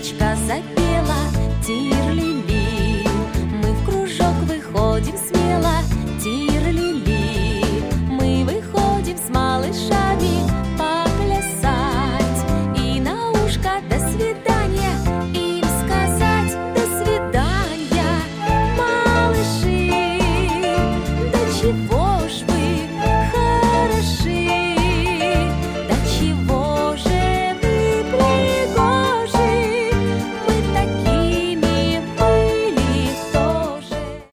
птичка запела, тир-ли-ли. Мы в кружок выходим смело,